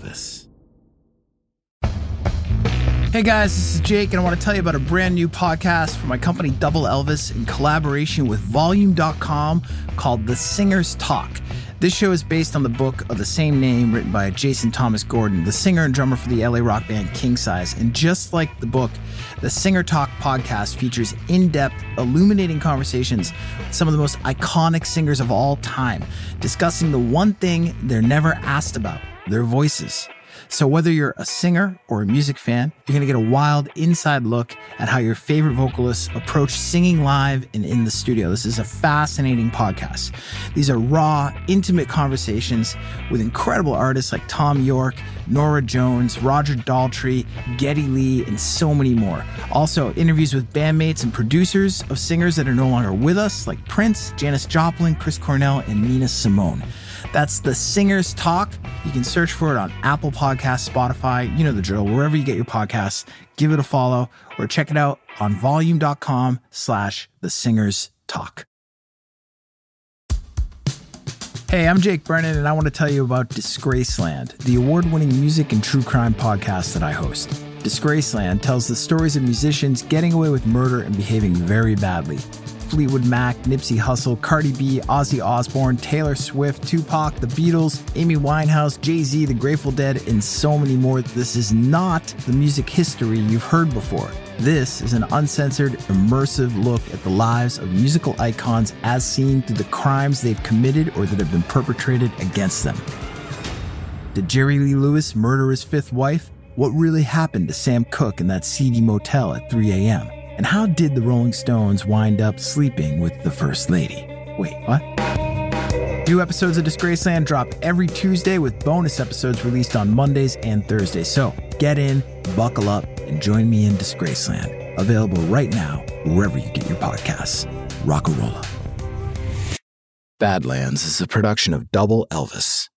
Elvis. Hey guys, this is Jake, and I want to tell you about a brand new podcast from my company Double Elvis in collaboration with Volume.com called The Singer's Talk. This show is based on the book of the same name written by Jason Thomas Gordon, the singer and drummer for the LA rock band King Size. And just like the book, the Singer Talk podcast features in-depth, illuminating conversations with some of the most iconic singers of all time, discussing the one thing they're never asked about, their voices. So whether you're a singer or a music fan, you're going to get a wild inside look at how your favorite vocalists approach singing live and in the studio. This is a fascinating podcast. These are raw, intimate conversations with incredible artists like Thom Yorke, Norah Jones, Roger Daltrey, Geddy Lee, and so many more. Also, interviews with bandmates and producers of singers that are no longer with us, like Prince, Janis Joplin, Chris Cornell, and Nina Simone. That's The Singer's Talk. You can search for it on Apple Podcasts, Spotify, you know the drill, wherever you get your podcasts. Give it a follow or check it out on volume.com/The Singer's Talk. Hey, I'm Jake Brennan, and I want to tell you about Disgraceland, the award-winning music and true crime podcast that I host. Disgraceland tells the stories of musicians getting away with murder and behaving very badly. Fleetwood Mac, Nipsey Hussle, Cardi B, Ozzy Osbourne, Taylor Swift, Tupac, The Beatles, Amy Winehouse, Jay-Z, The Grateful Dead, and so many more. This is not the music history you've heard before. This is an uncensored, immersive look at the lives of musical icons as seen through the crimes they've committed or that have been perpetrated against them. Did Jerry Lee Lewis murder his fifth wife? What really happened to Sam Cooke in that seedy motel at 3 a.m.? And how did the Rolling Stones wind up sleeping with the First Lady? Wait, what? New episodes of Disgraceland drop every Tuesday with bonus episodes released on Mondays and Thursdays. So get in, buckle up, and join me in Disgraceland. Available right now, wherever you get your podcasts. Rock-a-rolla. Badlands is a production of Double Elvis.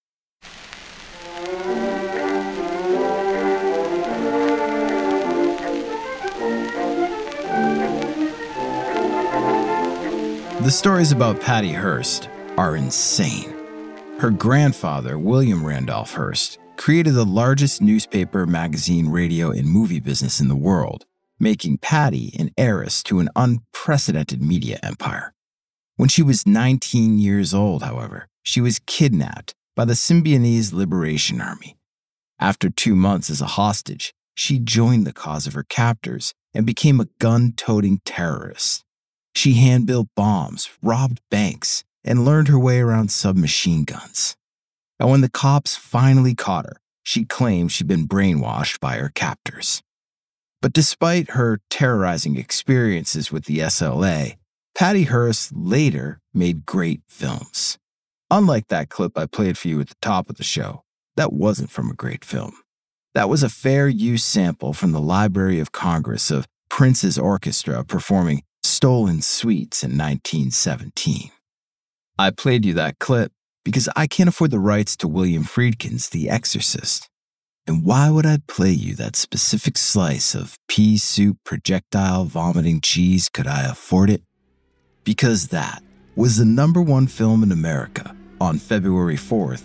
The stories about Patty Hearst are insane. Her grandfather, William Randolph Hearst, created the largest newspaper, magazine, radio, and movie business in the world, making Patty an heiress to an unprecedented media empire. When she was 19 years old, however, she was kidnapped by the Symbionese Liberation Army. After 2 months as a hostage, she joined the cause of her captors and became a gun-toting terrorist. She hand-built bombs, robbed banks, and learned her way around submachine guns. And when the cops finally caught her, she claimed she'd been brainwashed by her captors. But despite her terrorizing experiences with the SLA, Patty Hearst later made great films. Unlike that clip I played for you at the top of the show, that wasn't from a great film. That was a fair use sample from the Library of Congress of Prince's orchestra performing Stolen Sweets in 1917. I played you that clip because I can't afford the rights to William Friedkin's The Exorcist. And why would I play you that specific slice of pea soup projectile vomiting cheese could I afford it? Because that was the #1 film in America on February 4th,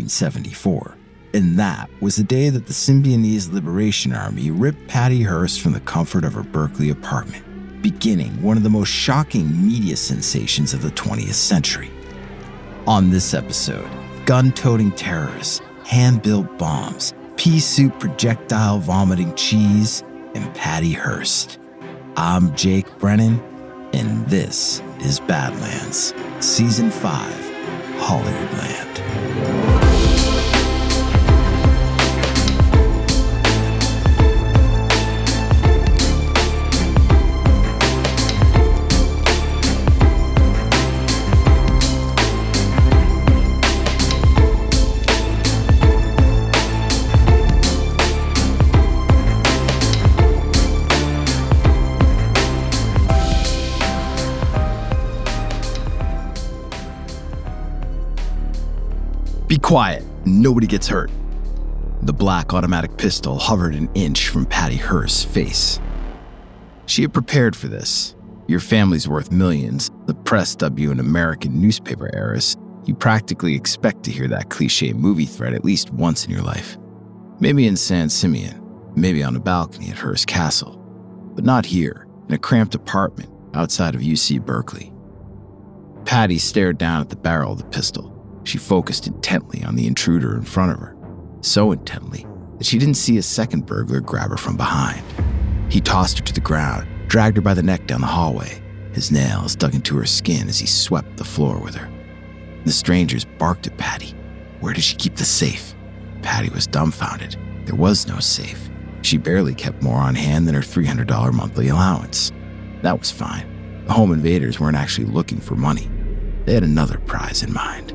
1974. And that was the day that the Symbionese Liberation Army ripped Patty Hearst from the comfort of her Berkeley apartment, beginning one of the most shocking media sensations of the 20th century. On this episode, gun-toting terrorists, hand-built bombs, pea soup projectile vomiting cheese, and Patty Hearst. I'm Jake Brennan, and this is Badlands, Season 5, Hollywoodland. Be quiet. Nobody gets hurt. The black automatic pistol hovered an inch from Patty Hearst's face. She had prepared for this. Your family's worth millions. The press dubbed you an American newspaper heiress. You practically expect to hear that cliche movie thread at least once in your life. Maybe in San Simeon, maybe on a balcony at Hearst Castle, but not here, in a cramped apartment outside of UC Berkeley. Patty stared down at the barrel of the pistol. She focused intently on the intruder in front of her, so intently that she didn't see a second burglar grab her from behind. He tossed her to the ground, dragged her by the neck down the hallway. His nails dug into her skin as he swept the floor with her. The strangers barked at Patty. Where did she keep the safe? Patty was dumbfounded. There was no safe. She barely kept more on hand than her $300 monthly allowance. That was fine. The home invaders weren't actually looking for money. They had another prize in mind.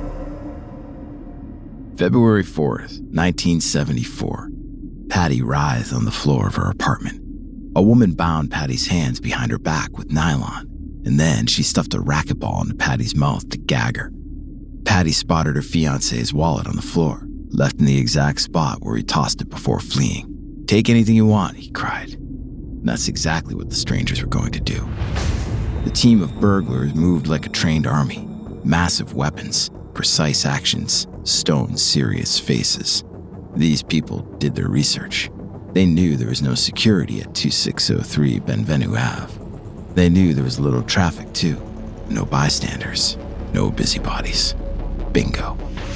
February 4th, 1974. Patty writhed on the floor of her apartment. A woman bound Patty's hands behind her back with nylon, and then she stuffed a racquetball into Patty's mouth to gag her. Patty spotted her fiancé's wallet on the floor, left in the exact spot where he tossed it before fleeing. "Take anything you want," he cried. And that's exactly what the strangers were going to do. The team of burglars moved like a trained army. Massive weapons, precise actions, stone-serious faces. These people did their research. They knew there was no security at 2603 Benvenue Ave. They knew there was little traffic too. No bystanders, no busybodies. Bingo.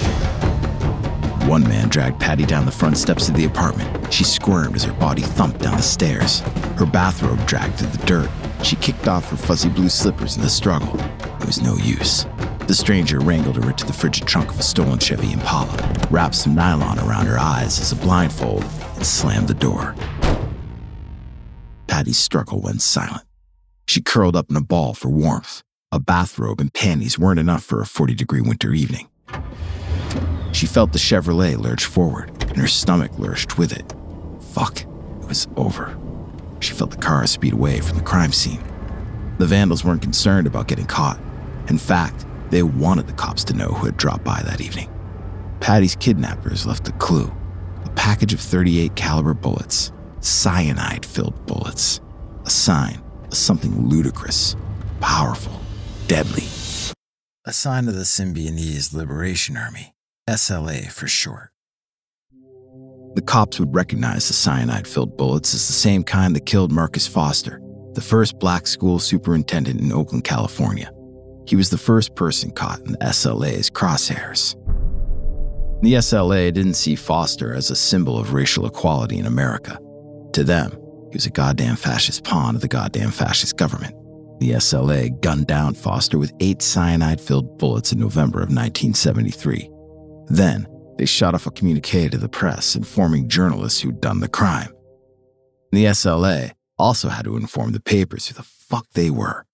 One man dragged Patty down the front steps of the apartment. She squirmed as her body thumped down the stairs. Her bathrobe dragged through the dirt. She kicked off her fuzzy blue slippers in the struggle. It was no use. The stranger wrangled her into the frigid trunk of a stolen Chevy Impala, wrapped some nylon around her eyes as a blindfold, and slammed the door. Patty's struggle went silent. She curled up in a ball for warmth. A bathrobe and panties weren't enough for a 40-degree winter evening. She felt the Chevrolet lurch forward, and her stomach lurched with it. Fuck, it was over. She felt the car speed away from the crime scene. The vandals weren't concerned about getting caught. In fact, they wanted the cops to know who had dropped by that evening. Patty's kidnappers left a clue. A package of .38 caliber bullets. Cyanide-filled bullets. A sign of something ludicrous, powerful, deadly. A sign of the Symbionese Liberation Army. SLA for short. The cops would recognize the cyanide-filled bullets as the same kind that killed Marcus Foster, the first black school superintendent in Oakland, California. He was the first person caught in the SLA's crosshairs. The SLA didn't see Foster as a symbol of racial equality in America. To them, he was a goddamn fascist pawn of the goddamn fascist government. The SLA gunned down Foster with 8 cyanide-filled bullets in November of 1973. Then, they shot off a communique to the press informing journalists who'd done the crime. The SLA also had to inform the papers who the fuck they were.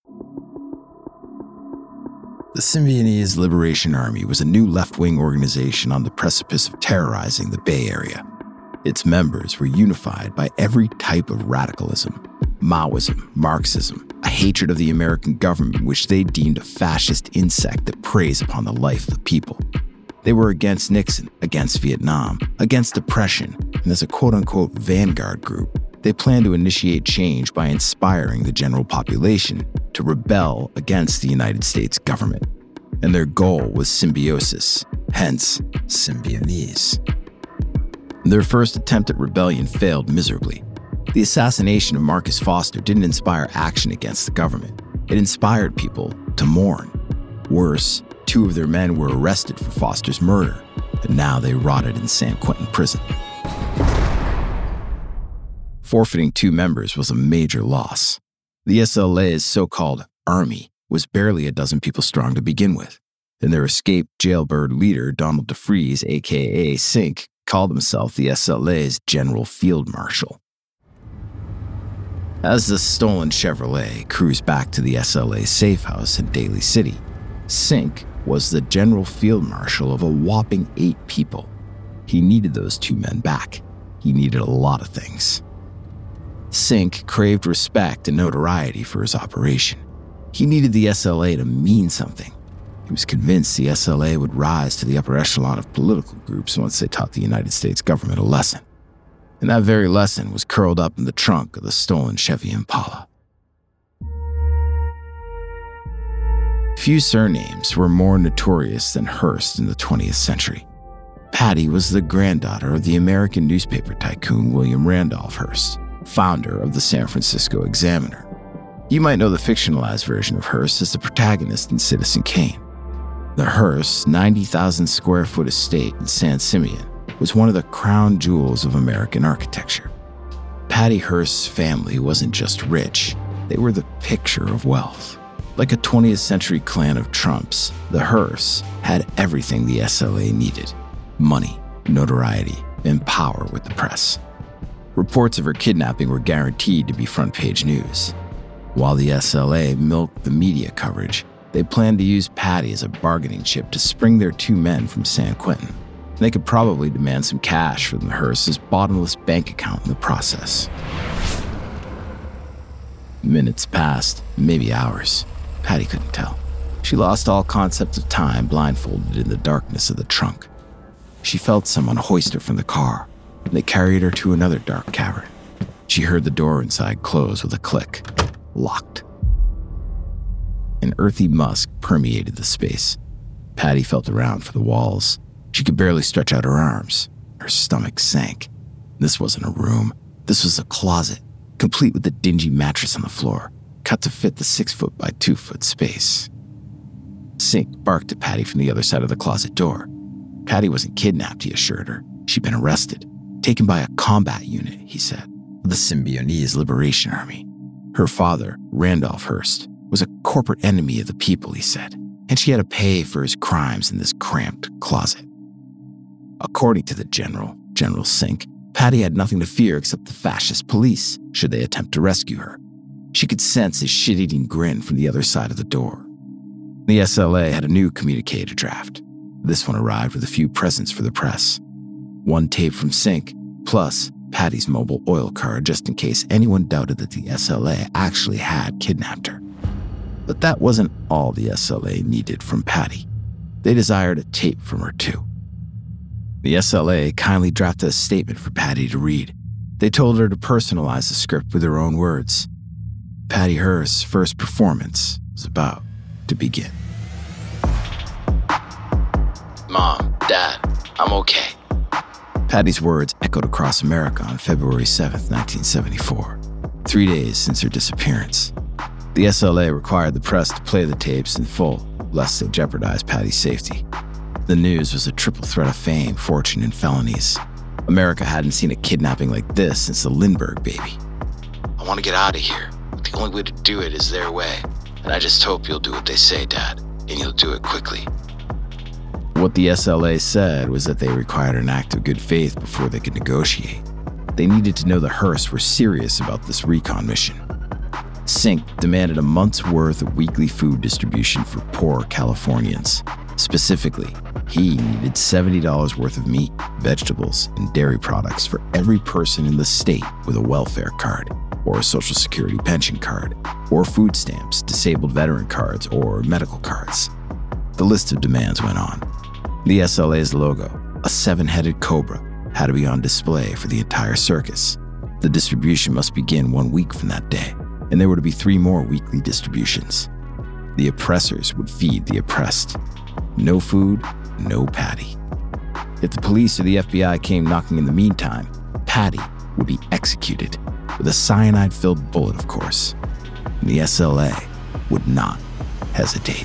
The Symbionese Liberation Army was a new left-wing organization on the precipice of terrorizing the Bay Area. Its members were unified by every type of radicalism: Maoism, Marxism, a hatred of the American government which they deemed a fascist insect that preys upon the life of the people. They were against Nixon, against Vietnam, against oppression, and as a quote-unquote vanguard group, they planned to initiate change by inspiring the general population to rebel against the United States government. And their goal was symbiosis, hence Symbionese. Their first attempt at rebellion failed miserably. The assassination of Marcus Foster didn't inspire action against the government. It inspired people to mourn. Worse, 2 of their men were arrested for Foster's murder, and now they rotted in San Quentin prison. Forfeiting 2 members was a major loss. The SLA's so-called army was barely a dozen people strong to begin with, and their escaped jailbird leader, Donald DeFries, aka Sink, called himself the SLA's General Field Marshal. As the stolen Chevrolet cruised back to the SLA safe house in Daly City, Sink was the General Field Marshal of a whopping 8 people. He needed those 2 men back. He needed a lot of things. Sink craved respect and notoriety for his operation. He needed the SLA to mean something. He was convinced the SLA would rise to the upper echelon of political groups once they taught the United States government a lesson. And that very lesson was curled up in the trunk of the stolen Chevy Impala. Few surnames were more notorious than Hearst in the 20th century. Patty was the granddaughter of the American newspaper tycoon William Randolph Hearst, founder of the San Francisco Examiner. You might know the fictionalized version of Hearst as the protagonist in Citizen Kane. The Hearst 90,000 square foot estate in San Simeon was one of the crown jewels of American architecture. Patty Hearst's family wasn't just rich, they were the picture of wealth. Like a 20th century clan of Trumps, the Hearsts had everything the SLA needed: money, notoriety, and power with the press. Reports of her kidnapping were guaranteed to be front-page news. While the SLA milked the media coverage, they planned to use Patty as a bargaining chip to spring their 2 men from San Quentin. They could probably demand some cash from the Hearst's bottomless bank account in the process. Minutes passed, maybe hours. Patty couldn't tell. She lost all concept of time, blindfolded in the darkness of the trunk. She felt someone hoist her from the car, and they carried her to another dark cavern. She heard the door inside close with a click. Locked. An earthy musk permeated the space. Patty felt around for the walls. She could barely stretch out her arms. Her stomach sank. This wasn't a room. This was a closet, complete with a dingy mattress on the floor, cut to fit the 6-foot by 2-foot space. Sink barked at Patty from the other side of the closet door. Patty wasn't kidnapped, he assured her. She'd been arrested, taken by a combat unit, he said, of the Symbionese Liberation Army. Her father, Randolph Hearst, was a corporate enemy of the people, he said, and she had to pay for his crimes in this cramped closet. According to the General Sink, Patty had nothing to fear except the fascist police, should they attempt to rescue her. She could sense his shit-eating grin from the other side of the door. The SLA had a new communique draft. This one arrived with a few presents for the press. 1 tape from Sink, plus Patty's mobile oil card just in case anyone doubted that the SLA actually had kidnapped her. But that wasn't all the SLA needed from Patty. They desired a tape from her too. The SLA kindly drafted a statement for Patty to read. They told her to personalize the script with her own words. Patty Hearst's first performance was about to begin. Mom, Dad, I'm okay. Patty's words echoed across America on February 7th, 1974, 3 days since her disappearance. The SLA required the press to play the tapes in full, lest they jeopardize Patty's safety. The news was a triple threat of fame, fortune, and felonies. America hadn't seen a kidnapping like this since the Lindbergh baby. I want to get out of here. The only way to do it is their way. And I just hope you'll do what they say, Dad, and you'll do it quickly. What the SLA said was that they required an act of good faith before they could negotiate. They needed to know the Hearsts were serious about this recon mission. Sink demanded a month's worth of weekly food distribution for poor Californians. Specifically, he needed $70 worth of meat, vegetables, and dairy products for every person in the state with a welfare card, or a Social Security pension card, or food stamps, disabled veteran cards, or medical cards. The list of demands went on. The SLA's logo, a 7-headed cobra, had to be on display for the entire circus. The distribution must begin 1 week from that day, and there were to be 3 more weekly distributions. The oppressors would feed the oppressed. No food, no Patty. If the police or the FBI came knocking in the meantime, Patty would be executed, with a cyanide-filled bullet, of course. And the SLA would not hesitate.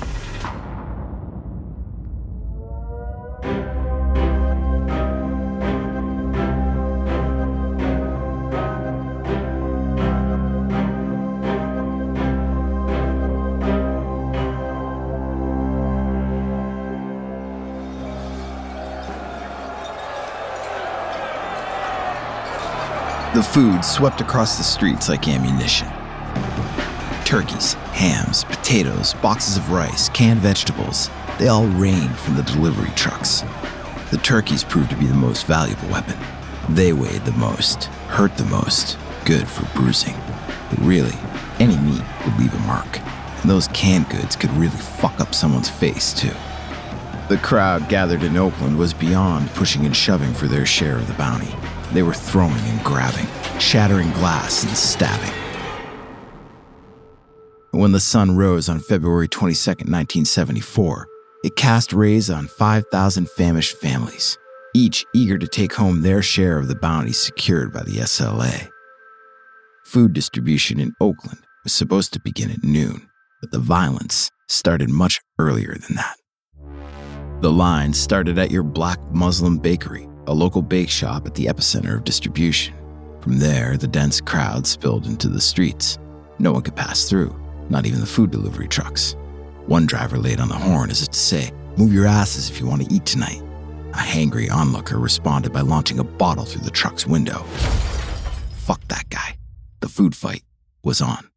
The food swept across the streets like ammunition. Turkeys, hams, potatoes, boxes of rice, canned vegetables, they all rained from the delivery trucks. The turkeys proved to be the most valuable weapon. They weighed the most, hurt the most, good for bruising. But really, any meat would leave a mark, and those canned goods could really fuck up someone's face too. The crowd gathered in Oakland was beyond pushing and shoving for their share of the bounty. They were throwing and grabbing, shattering glass and stabbing. And when the sun rose on February 22, 1974, it cast rays on 5,000 famished families, each eager to take home their share of the bounty secured by the SLA. Food distribution in Oakland was supposed to begin at noon, but the violence started much earlier than that. The line started at your Black Muslim Bakery, a local bake shop at the epicenter of distribution. From there, the dense crowd spilled into the streets. No one could pass through, not even the food delivery trucks. One driver laid on the horn as if to say, "Move your asses if you want to eat tonight." A hangry onlooker responded by launching a bottle through the truck's window. Fuck that guy. The food fight was on.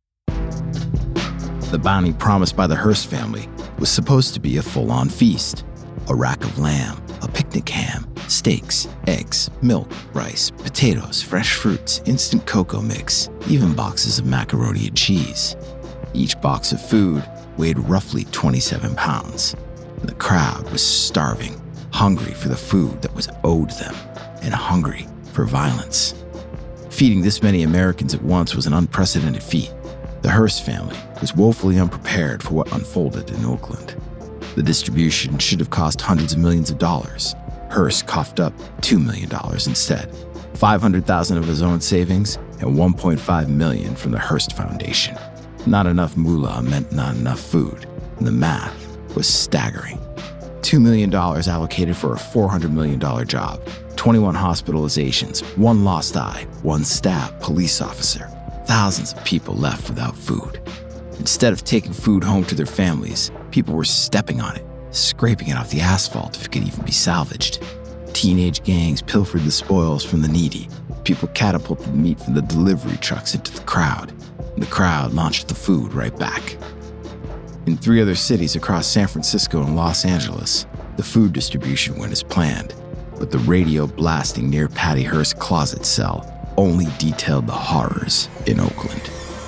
The bounty promised by the Hearst family was supposed to be a full-on feast. A rack of lamb, a picnic ham, steaks, eggs, milk, rice, potatoes, fresh fruits, instant cocoa mix, even boxes of macaroni and cheese. Each box of food weighed roughly 27 pounds. And the crowd was starving, hungry for the food that was owed them, and hungry for violence. Feeding this many Americans at once was an unprecedented feat. The Hearst family was woefully unprepared for what unfolded in Oakland. The distribution should have cost hundreds of millions of dollars. Hearst coughed up $2 million instead, $500,000 of his own savings and $1.5 million from the Hearst Foundation. Not enough moolah meant not enough food, and the math was staggering. $2 million allocated for a $400 million job, 21 hospitalizations, 1 lost eye, 1 stabbed police officer. Thousands of people left without food. Instead of taking food home to their families, people were stepping on it, scraping it off the asphalt if it could even be salvaged. Teenage gangs pilfered the spoils from the needy. People catapulted meat from the delivery trucks into the crowd, and the crowd launched the food right back. In 3 other cities across San Francisco and Los Angeles, the food distribution went as planned, but the radio blasting near Patty Hearst's closet cell only detailed the horrors in Oakland.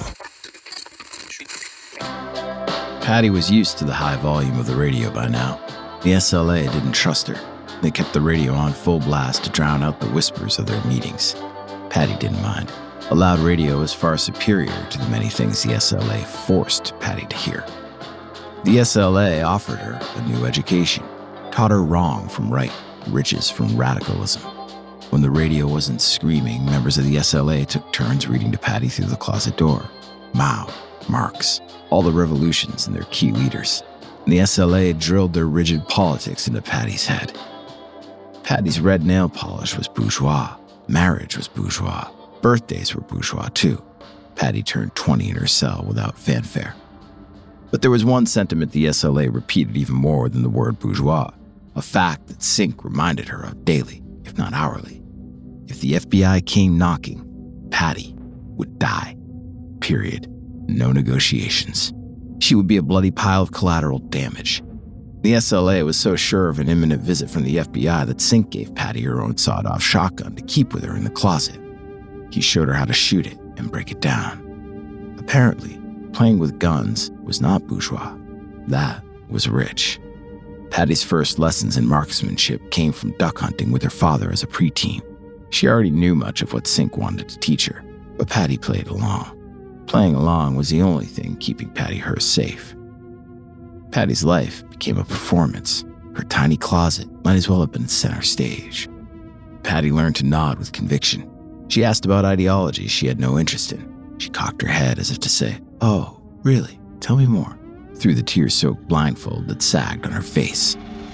Patty was used to the high volume of the radio by now. The SLA didn't trust her. They kept the radio on full blast to drown out the whispers of their meetings. Patty didn't mind. A loud radio was far superior to the many things the SLA forced Patty to hear. The SLA offered her a new education, taught her wrong from right, riches from radicalism. When the radio wasn't screaming, members of the SLA took turns reading to Patty through the closet door. Mao, Marx, all the revolutions and their key leaders. And the SLA drilled their rigid politics into Patty's head. Patty's red nail polish was bourgeois. Marriage was bourgeois. Birthdays were bourgeois too. Patty turned 20 in her cell without fanfare. But there was one sentiment the SLA repeated even more than the word bourgeois, a fact that Sink reminded her of daily, if not hourly. If the FBI came knocking, Patty would die. Period. No negotiations. She would be a bloody pile of collateral damage. The SLA was so sure of an imminent visit from the FBI that Sink gave Patty her own sawed-off shotgun to keep with her in the closet. He showed her how to shoot it and break it down. Apparently, playing with guns was not bourgeois. That was rich. Patty's first lessons in marksmanship came from duck hunting with her father as a preteen. She already knew much of what Sink wanted to teach her, but Patty played along. Playing along was the only thing keeping Patty Hearst safe. Patty's life became a performance. Her tiny closet might as well have been center stage. Patty learned to nod with conviction. She asked about ideologies she had no interest in. She cocked her head as if to say, "Oh, really? Tell me more," through the tear-soaked blindfold that sagged on her face.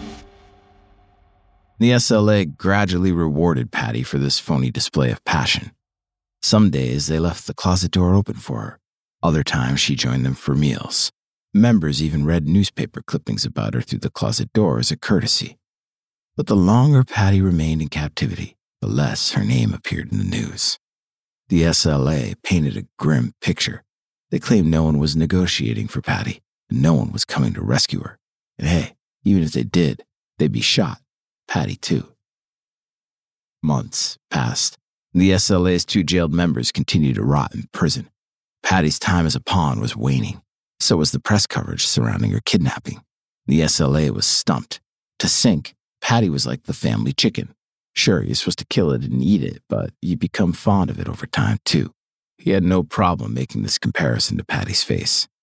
The SLA gradually rewarded Patty for this phony display of passion. Some days they left the closet door open for her. Other times she joined them for meals. Members even read newspaper clippings about her through the closet door as a courtesy. But the longer Patty remained in captivity, the less her name appeared in the news. The SLA painted a grim picture. They claimed no one was negotiating for Patty, and no one was coming to rescue her. And hey, even if they did, they'd be shot. Patty, too. Months passed, and the SLA's 2 jailed members continued to rot in prison. Patty's time as a pawn was waning. So was the press coverage surrounding her kidnapping. The SLA was stumped. To Sink, Patty was like the family chicken. Sure, you're supposed to kill it and eat it, but you become fond of it over time, too. He had no problem making this comparison to Patty's face.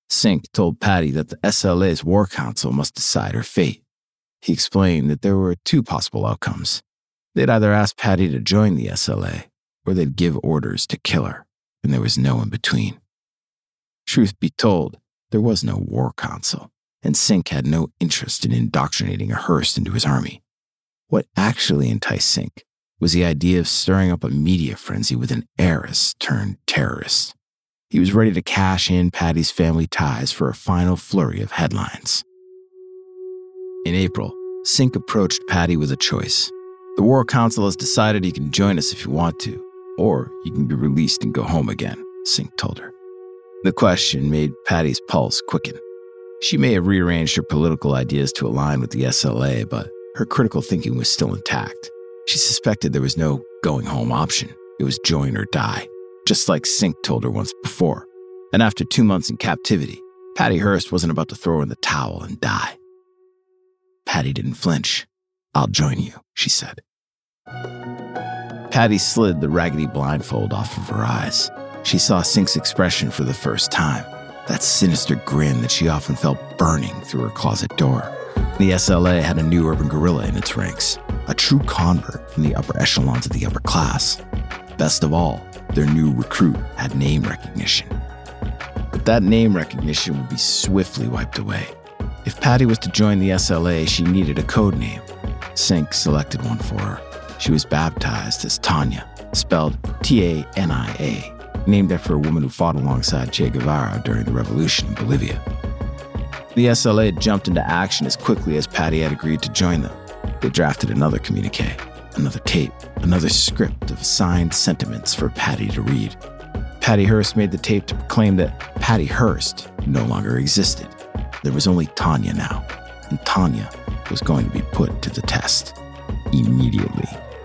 Sink told Patty that the SLA's War Council must decide her fate. He explained that there were two possible outcomes. They'd either ask Patty to join the SLA, or they'd give orders to kill her, and there was no in between. Truth be told, there was no War Council, and Sink had no interest in indoctrinating a Hearst into his army. What actually enticed Sink was the idea of stirring up a media frenzy with an heiress turned terrorist. He was ready to cash in Patty's family ties for a final flurry of headlines. In April, Sink approached Patty with a choice. The War Council has decided you can join us if you want to, or you can be released and go home again, Sink told her. The question made Patty's pulse quicken. She may have rearranged her political ideas to align with the SLA, but her critical thinking was still intact. She suspected there was no going home option. It was join or die, just like Sink told her once before. And after 2 months in captivity, Patty Hearst wasn't about to throw in the towel and die. Patty didn't flinch. "I'll join you," she said. Patty slid the raggedy blindfold off of her eyes. She saw Sink's expression for the first time, that sinister grin that she often felt burning through her closet door. The SLA had a new urban guerrilla in its ranks, a true convert from the upper echelons of the upper class. Best of all, their new recruit had name recognition. But that name recognition would be swiftly wiped away. If Patty was to join the SLA, she needed a code name. Sink selected one for her. She was baptized as Tanya, spelled Tania, named after a woman who fought alongside Che Guevara during the revolution in Bolivia. The SLA jumped into action as quickly as Patty had agreed to join them. They drafted another communique, another tape, another script of signed sentiments for Patty to read. Patty Hearst made the tape to proclaim that Patty Hearst no longer existed. There was only Tanya now, and Tanya was going to be put to the test immediately.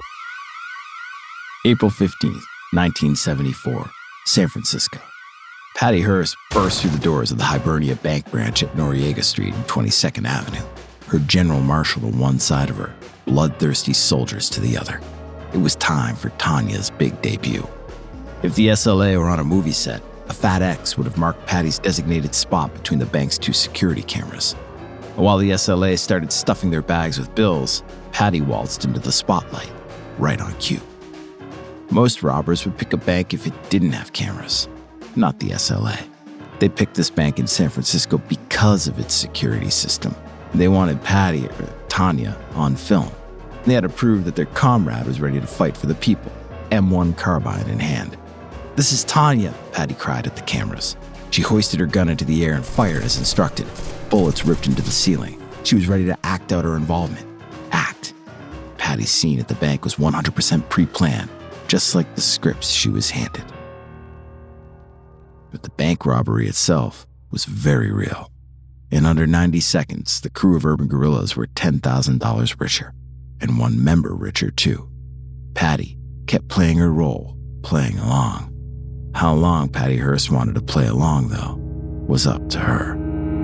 April 15th, 1974, San Francisco. Patty Hearst burst through the doors of the Hibernia Bank branch at Noriega Street and 22nd Avenue, her general marshal to one side of her, bloodthirsty soldiers to the other. It was time for Tanya's big debut. If the SLA were on a movie set, a fat X would have marked Patty's designated spot between the bank's two security cameras. While the SLA started stuffing their bags with bills, Patty waltzed into the spotlight, right on cue. Most robbers would pick a bank if it didn't have cameras, not the SLA. They picked this bank in San Francisco because of its security system. They wanted Tanya, on film. They had to prove that their comrade was ready to fight for the people, M1 carbine in hand. "This is Tanya," Patty cried at the cameras. She hoisted her gun into the air and fired as instructed. Bullets ripped into the ceiling. She was ready to act out her involvement. Act. Patty's scene at the bank was 100% pre-planned, just like the scripts she was handed. But the bank robbery itself was very real. In under 90 seconds, the crew of urban guerrillas were $10,000 richer, and one member richer too. Patty kept playing her role, playing along. How long Patty Hearst wanted to play along, though, was up to her.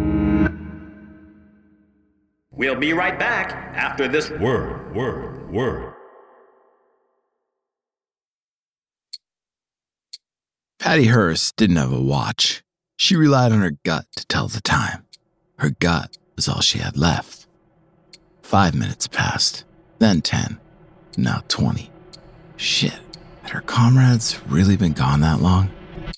We'll be right back after this word. Patty Hearst didn't have a watch. She relied on her gut to tell the time. Her gut was all she had left. 5 minutes passed, then 10, now 20. Shit, had her comrades really been gone that long?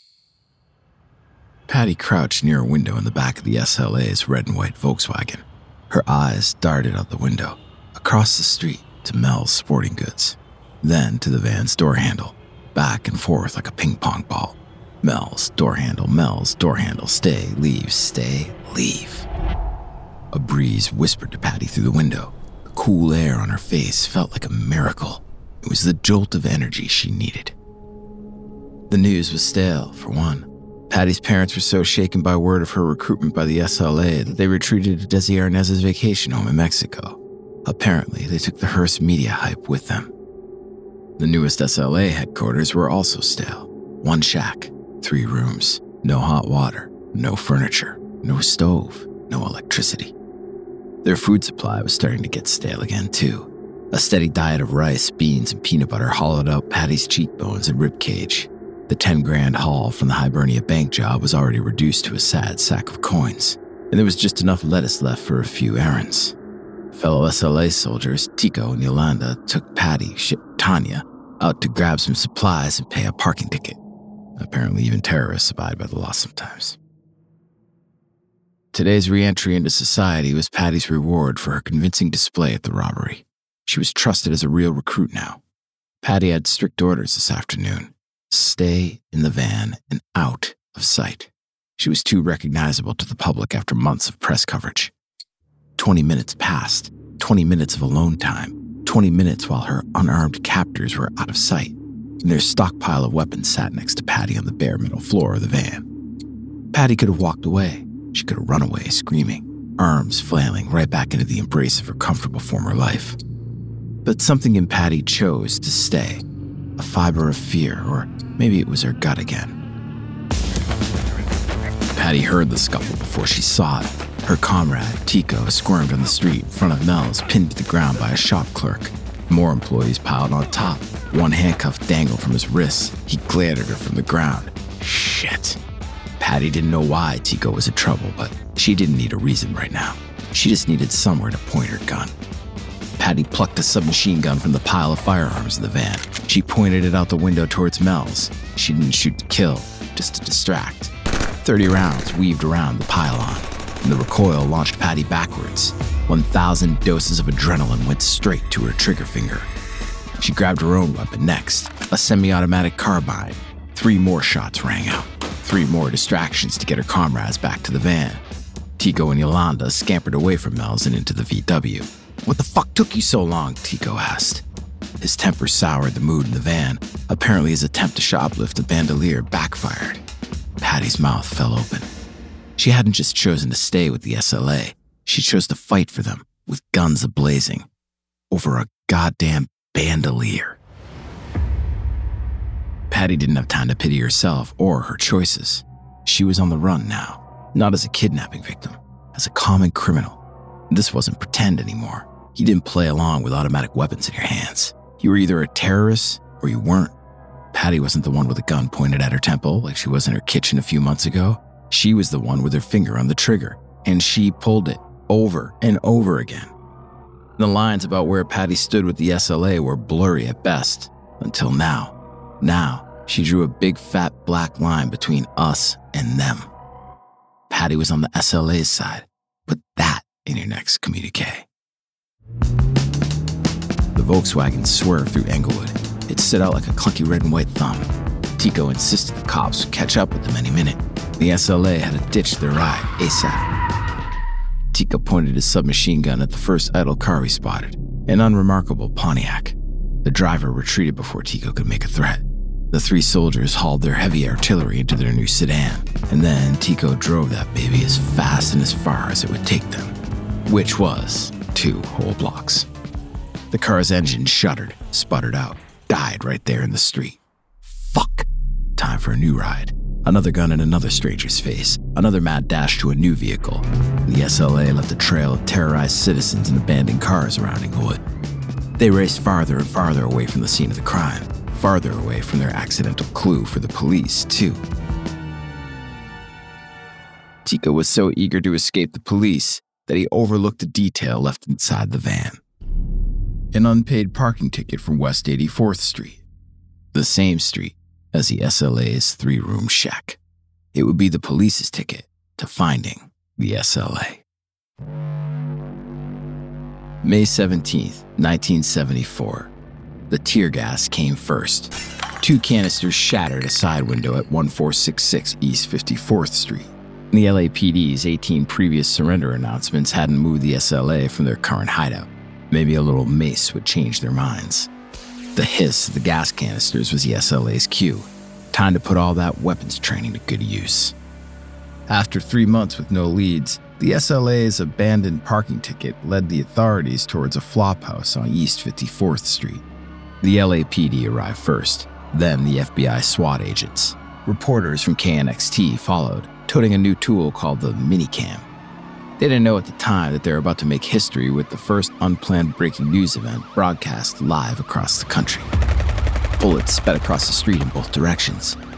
Patty crouched near a window in the back of the SLA's red and white Volkswagen. Her eyes darted out the window, across the street to Mel's Sporting Goods, then to the van's door handle, back and forth like a ping pong ball. Mel's door handle, stay, leave. A breeze whispered to Patty through the window. The cool air on her face felt like a miracle. It was the jolt of energy she needed. The news was stale, for one. Patty's parents were so shaken by word of her recruitment by the SLA that they retreated to Desi Arnaz's vacation home in Mexico. Apparently, they took the Hearst media hype with them. The newest SLA headquarters were also stale. One shack, 3 rooms, no hot water, no furniture, no stove, no electricity. Their food supply was starting to get stale again, too. A steady diet of rice, beans, and peanut butter hollowed out Patty's cheekbones and ribcage. The 10 grand haul from the Hibernia bank job was already reduced to a sad sack of coins, and there was just enough lettuce left for a few errands. Fellow SLA soldiers Tico and Yolanda took Patty, Tanya, out to grab some supplies and pay a parking ticket. Apparently even terrorists abide by the law sometimes. Today's re-entry into society was Patty's reward for her convincing display at the robbery. She was trusted as a real recruit now. Patty had strict orders this afternoon. Stay in the van and out of sight. She was too recognizable to the public after months of press coverage. 20 minutes passed, 20 minutes of alone time, 20 minutes while her unarmed captors were out of sight, and their stockpile of weapons sat next to Patty on the bare metal floor of the van. Patty could have walked away. She could have run away screaming, arms flailing right back into the embrace of her comfortable former life. But something in Patty chose to stay, a fiber of fear, or maybe it was her gut again. Patty heard the scuffle before she saw it. Her comrade, Tico, squirmed on the street in front of Mel's, pinned to the ground by a shop clerk. More employees piled on top. One handcuff dangled from his wrist. He glared at her from the ground. Shit. Patty didn't know why Tico was in trouble, but she didn't need a reason right now. She just needed somewhere to point her gun. Patty plucked a submachine gun from the pile of firearms in the van. She pointed it out the window towards Mel's. She didn't shoot to kill, just to distract. 30 rounds weaved around the pylon, and the recoil launched Patty backwards. 1,000 doses of adrenaline went straight to her trigger finger. She grabbed her own weapon next, a semi-automatic carbine. 3 more shots rang out. 3 more distractions to get her comrades back to the van. Tico and Yolanda scampered away from Mel's and into the VW. "What the fuck took you so long?" Tico asked. His temper soured the mood in the van. Apparently his attempt to shoplift a bandolier backfired. Patty's mouth fell open. She hadn't just chosen to stay with the SLA. She chose to fight for them, with guns ablazing, over a goddamn bandolier. Patty didn't have time to pity herself or her choices. She was on the run now, not as a kidnapping victim, as a common criminal. This wasn't pretend anymore. You didn't play along with automatic weapons in your hands. You were either a terrorist or you weren't. Patty wasn't the one with a gun pointed at her temple like she was in her kitchen a few months ago. She was the one with her finger on the trigger, and she pulled it over and over again. The lines about where Patty stood with the SLA were blurry at best, until now. Now, she drew a big fat black line between us and them. Patty was on the SLA's side. Put that in your next communique. The Volkswagen swerved through Englewood. It stood out like a clunky red and white thumb. Tico insisted the cops would catch up with them any minute. The SLA had to ditch their ride ASAP. Tico pointed his submachine gun at the first idle car he spotted, an unremarkable Pontiac. The driver retreated before Tico could make a threat. The 3 soldiers hauled their heavy artillery into their new sedan, and then Tico drove that baby as fast and as far as it would take them, which was 2 whole blocks. The car's engine shuddered, sputtered out, died right there in the street. Fuck. Time for a new ride. Another gun in another stranger's face. Another mad dash to a new vehicle. The SLA left a trail of terrorized citizens and abandoned cars around Englewood. They raced farther and farther away from the scene of the crime. Farther away from their accidental clue for the police, too. Tico was so eager to escape the police that he overlooked a detail left inside the van. An unpaid parking ticket from West 84th Street. The same street as the SLA's 3-room shack. It would be the police's ticket to finding the SLA. May 17th, 1974. The tear gas came first. 2 canisters shattered a side window at 1466 East 54th Street. The LAPD's 18 previous surrender announcements hadn't moved the SLA from their current hideout. Maybe a little mace would change their minds. The hiss of the gas canisters was the SLA's cue. Time to put all that weapons training to good use. After 3 months with no leads, the SLA's abandoned parking ticket led the authorities towards a flophouse on East 54th Street. The LAPD arrived first, then the FBI SWAT agents. Reporters from KNXT followed, toting a new tool called the Minicam. They didn't know at the time that they were about to make history with the first unplanned breaking news event broadcast live across the country. Bullets sped across the street in both directions.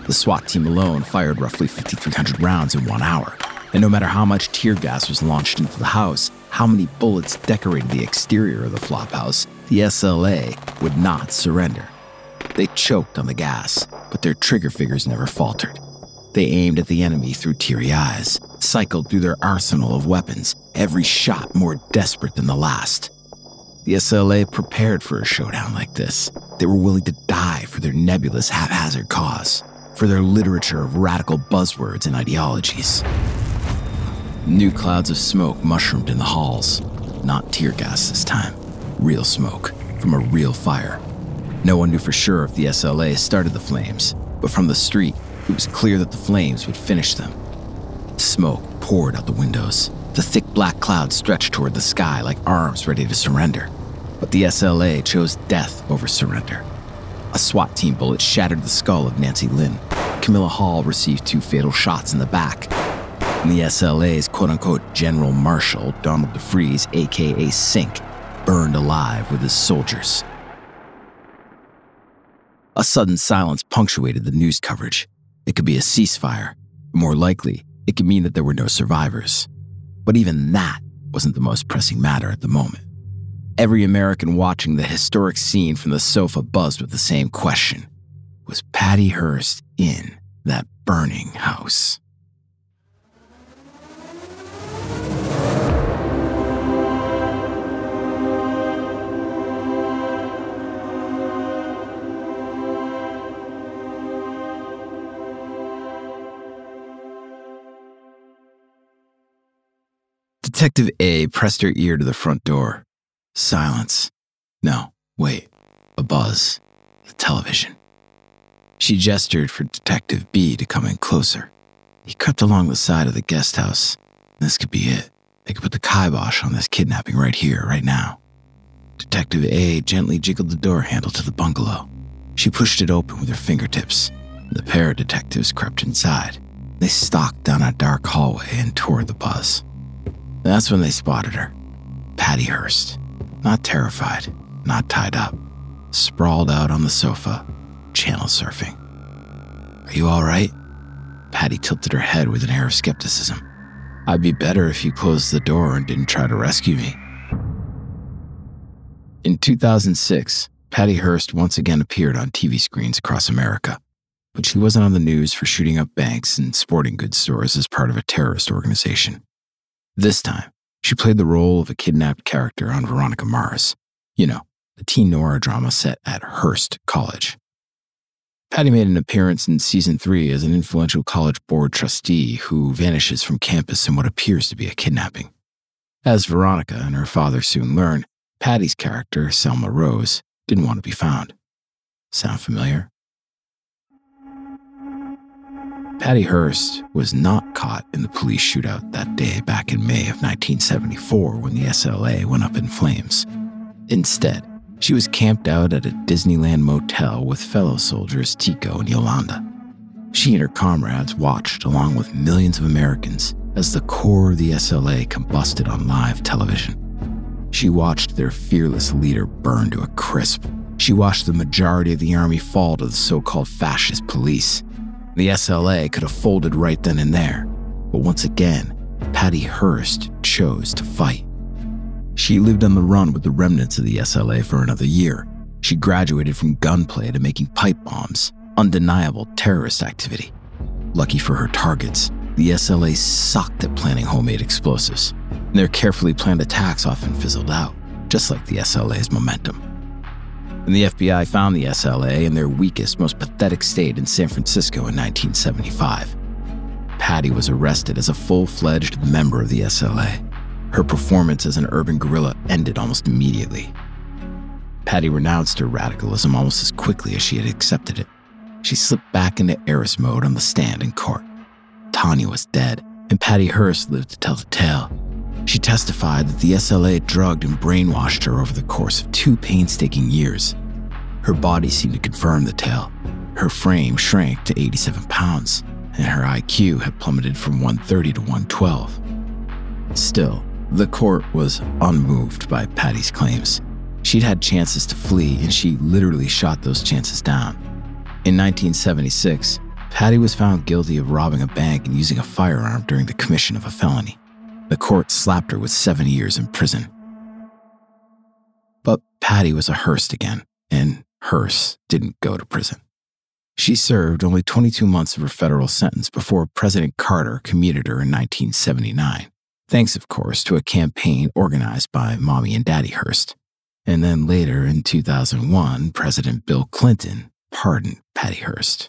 The SWAT team alone fired roughly 5,300 rounds in 1 hour. And no matter how much tear gas was launched into the house, how many bullets decorated the exterior of the flophouse, the SLA would not surrender. They choked on the gas, but their trigger fingers never faltered. They aimed at the enemy through teary eyes, cycled through their arsenal of weapons, every shot more desperate than the last. The SLA prepared for a showdown like this. They were willing to die for their nebulous, haphazard cause, for their literature of radical buzzwords and ideologies. New clouds of smoke mushroomed in the halls. Not tear gas this time. Real smoke from a real fire. No one knew for sure if the SLA started the flames, but from the street, it was clear that the flames would finish them. Smoke poured out the windows. The thick black clouds stretched toward the sky like arms ready to surrender. But the SLA chose death over surrender. A SWAT team bullet shattered the skull of Nancy Lynn. Camilla Hall received 2 fatal shots in the back. And the SLA's quote-unquote General Marshal, Donald DeFreeze, a.k.a. Sink, burned alive with his soldiers. A sudden silence punctuated the news coverage. It could be a ceasefire. More likely, it could mean that there were no survivors. But even that wasn't the most pressing matter at the moment. Every American watching the historic scene from the sofa buzzed with the same question. Was Patty Hearst in that burning house? Detective A pressed her ear to the front door. Silence. No, wait. A buzz. The television. She gestured for Detective B to come in closer. He crept along the side of the guest house. This could be it. They could put the kibosh on this kidnapping right here, right now. Detective A gently jiggled the door handle to the bungalow. She pushed it open with her fingertips. The pair of detectives crept inside. They stalked down a dark hallway and toward the buzz. That's when they spotted her. Patty Hearst. Not terrified, not tied up. Sprawled out on the sofa, channel surfing. Are you all right? Patty tilted her head with an air of skepticism. I'd be better if you closed the door and didn't try to rescue me. In 2006, Patty Hearst once again appeared on TV screens across America. But she wasn't on the news for shooting up banks and sporting goods stores as part of a terrorist organization. This time, she played the role of a kidnapped character on Veronica Mars. You know, the teen noir drama set at Hearst College. Patty made an appearance in season 3 as an influential college board trustee who vanishes from campus in what appears to be a kidnapping. As Veronica and her father soon learn, Patty's character, Selma Rose, didn't want to be found. Sound familiar? Patty Hearst was not caught in the police shootout that day back in May of 1974 when the SLA went up in flames. Instead, she was camped out at a Disneyland motel with fellow soldiers Tico and Yolanda. She and her comrades watched, along with millions of Americans, as the core of the SLA combusted on live television. She watched their fearless leader burn to a crisp. She watched the majority of the army fall to the so-called fascist police. The SLA could have folded right then and there, but once again, Patty Hearst chose to fight. She lived on the run with the remnants of the SLA for another year. She graduated from gunplay to making pipe bombs, undeniable terrorist activity. Lucky for her targets, the SLA sucked at planning homemade explosives. Their carefully planned attacks often fizzled out, just like the SLA's momentum. And the FBI found the SLA in their weakest, most pathetic state in San Francisco in 1975. Patty was arrested as a full-fledged member of the SLA. Her performance as an urban guerrilla ended almost immediately. Patty renounced her radicalism almost as quickly as she had accepted it. She slipped back into heiress mode on the stand in court. Tanya was dead, and Patty Hearst lived to tell the tale. She testified that the SLA drugged and brainwashed her over the course of 2 painstaking years. Her body seemed to confirm the tale. Her frame shrank to 87 pounds, and her IQ had plummeted from 130 to 112. Still, the court was unmoved by Patty's claims. She'd had chances to flee, and she literally shot those chances down. In 1976, Patty was found guilty of robbing a bank and using a firearm during the commission of a felony. The court slapped her with 7 years in prison. But Patty was a Hearst again, and Hearst didn't go to prison. She served only 22 months of her federal sentence before President Carter commuted her in 1979, thanks, of course, to a campaign organized by Mommy and Daddy Hearst. And then later, in 2001, President Bill Clinton pardoned Patty Hearst.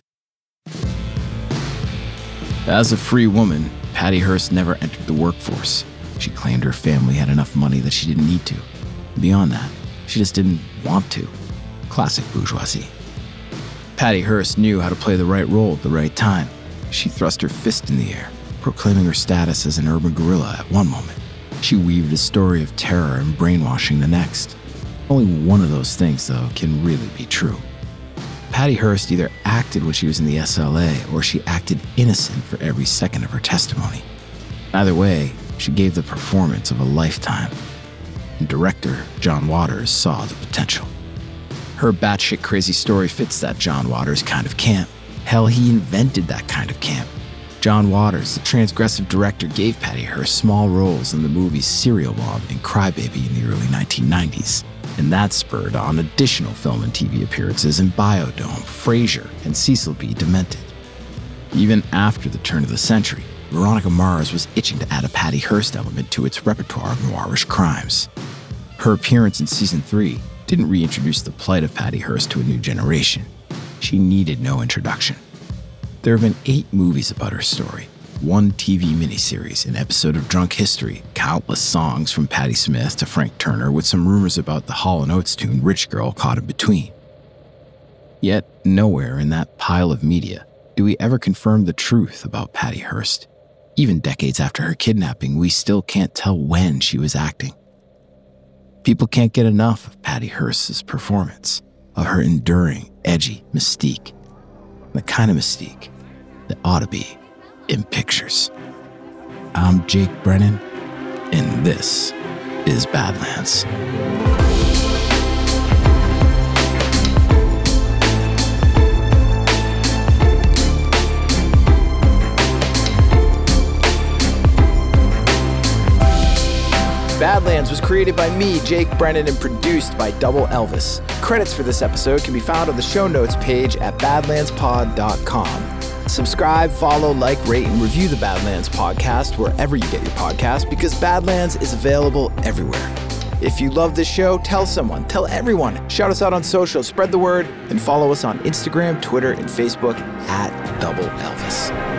As a free woman, Patty Hearst never entered the workforce. She claimed her family had enough money that she didn't need to. Beyond that, she just didn't want to. Classic bourgeoisie. Patty Hearst knew how to play the right role at the right time. She thrust her fist in the air, proclaiming her status as an urban guerrilla at one moment. She weaved a story of terror and brainwashing the next. Only one of those things, though, can really be true. Patty Hearst either acted when she was in the SLA or she acted innocent for every second of her testimony. Either way, she gave the performance of a lifetime. And director John Waters saw the potential. Her batshit crazy story fits that John Waters kind of camp. Hell, he invented that kind of camp. John Waters, the transgressive director, gave Patty Hearst small roles in the movies Serial Mom and Crybaby in the early 1990s. And that spurred on additional film and TV appearances in Biodome, Frasier, and Cecil B. Demented. Even after the turn of the century, Veronica Mars was itching to add a Patty Hearst element to its repertoire of noirish crimes. Her appearance in season 3 didn't reintroduce the plight of Patty Hearst to a new generation. She needed no introduction. There have been 8 movies about her story, 1 TV miniseries, an episode of Drunk History, countless songs from Patti Smith to Frank Turner, with some rumors about the Hall & Oates tune Rich Girl caught in between. Yet nowhere in that pile of media do we ever confirm the truth about Patty Hearst. Even decades after her kidnapping, we still can't tell when she was acting. People can't get enough of Patty Hearst's performance, of her enduring, edgy mystique, the kind of mystique that ought to be in pictures. I'm Jake Brennan, and this is Badlands. Badlands was created by me, Jake Brennan, and produced by Double Elvis. Credits for this episode can be found on the show notes page at badlandspod.com. Subscribe, follow, like, rate, and review the Badlands podcast wherever you get your podcast, because Badlands is available everywhere. If you love this show, tell someone, tell everyone. Shout us out on social, spread the word, and follow us on Instagram, Twitter, and Facebook at Double Elvis.